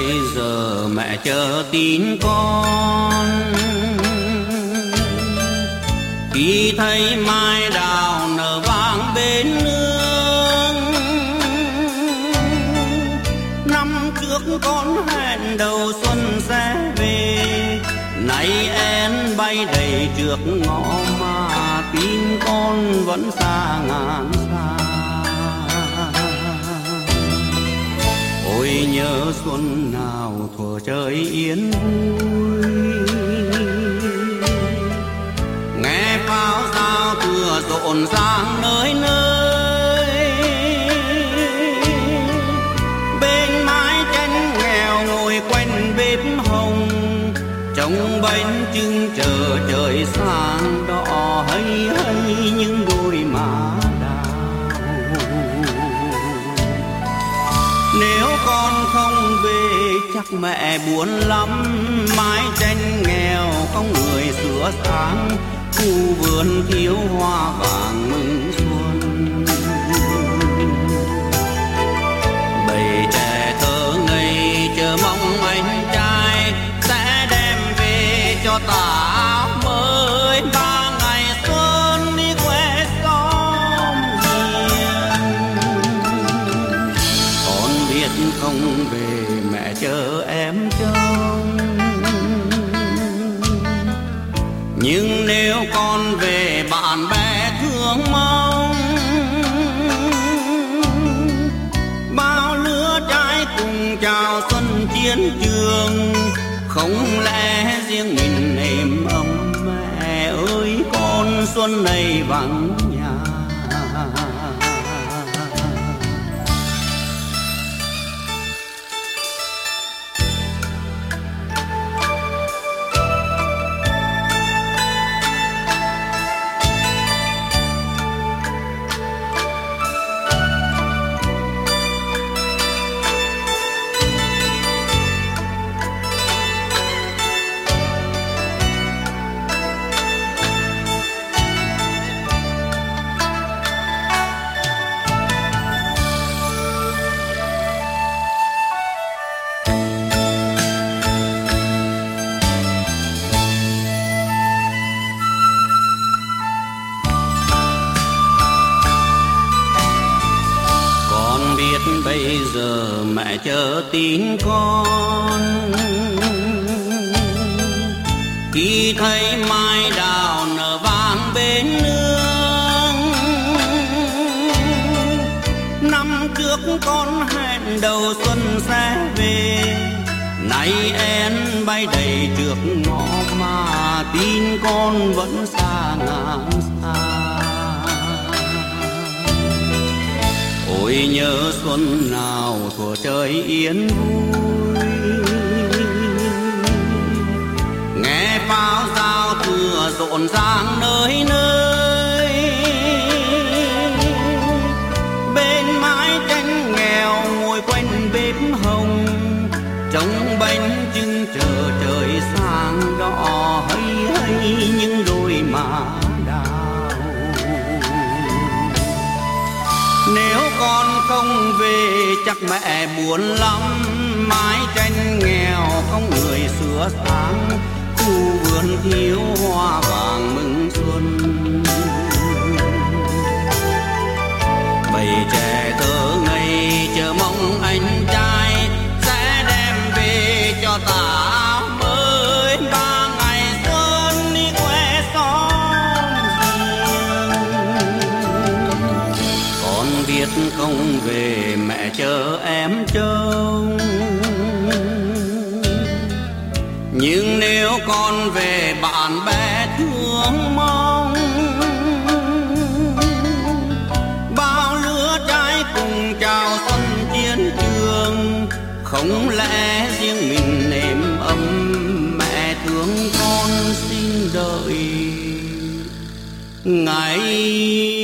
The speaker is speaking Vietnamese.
bây giờ mẹ chờ tin con. Khi thấy mai đào nở vàng bên nương, năm trước con hẹn đầu xuân sẽ về, nay én bay đầy trước ngõ mà tin con vẫn xa ngàn xa. Ôi nhớ xuân nào thuở trời yên vui, nghe pháo giao thừa rộn ràng nơi nơi. Bên mái tranh nghèo ngồi quanh bếp hồng, trông bánh trưng chờ trời sáng đỏ hay hay những đôi má đào. Nếu con không về chắc mẹ buồn lắm, mái tranh nghèo không người sửa sáng, khu vườn thiếu hoa vàng mừng xuân. Bầy trẻ thơ ngây chờ mong anh trai sẽ đem về cho ta áo mới, ba ngày xuân đi quê xóm hiền. Con biết không về mẹ chờ em trông, nhưng nếu con về bạn bè thương mong. Bao lứa trai cùng chào xuân chiến trường, không lẽ riêng mình êm ấm mẹ ơi con xuân này vắng nhà. Bây giờ mẹ chờ tin con, khi thấy mai đào nở vàng bên nương. Năm trước con hẹn đầu xuân sẽ về, nay én bay đầy trước ngõ mà tin con vẫn xa ngàn xa. Ôi nhớ xuân nào thuở trời yên vui, nghe pháo giao thừa rộn ràng nơi nơi. Bên mái tranh nghèo ngồi quanh bếp hồng, trông bánh trưng chờ trời sáng đỏ hay hay những đôi má đào. Nếu con không về chắc mẹ buồn lắm, mái tranh nghèo không người sửa sáng, khu vườn thiếu hoa vàng mừng xuân. Bầy trẻ thơ ngây chờ mong anh trai sẽ đem về cho ta áo mới, ba ngày xuân đi quê xóm riêng. Con biết không về mẹ chờ em trông, nhưng nếu con về bạn bè thương mong. Bao lứa trai cùng chào xuân chiến trường, không lẽ riêng mình êm ấm mẹ thương con xin đợi ngày